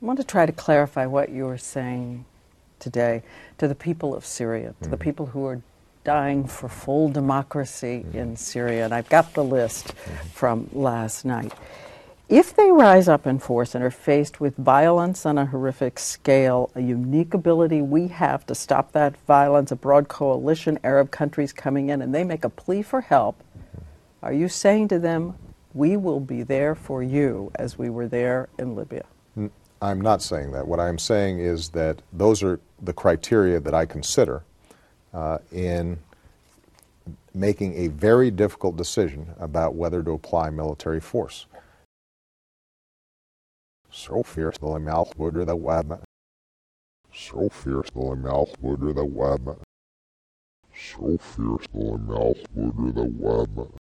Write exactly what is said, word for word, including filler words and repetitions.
I want to try to clarify what you were saying today to the people of Syria, to Mm-hmm. the people who are dying for full democracy mm-hmm. in Syria. And I've got the list mm-hmm. from last night. If they rise up in force and are faced with violence on a horrific scale, a unique ability we have to stop that violence, a broad coalition, Arab countries coming in, and they make a plea for help, are you saying to them, we will be there for you as we were there in Libya? I'm not saying that. What I'm saying is that those are the criteria that I consider uh, in making a very difficult decision about whether to apply military force. So fierce the mouth would the web. So fierce the mouth would the web. So fierce the mouth would the web.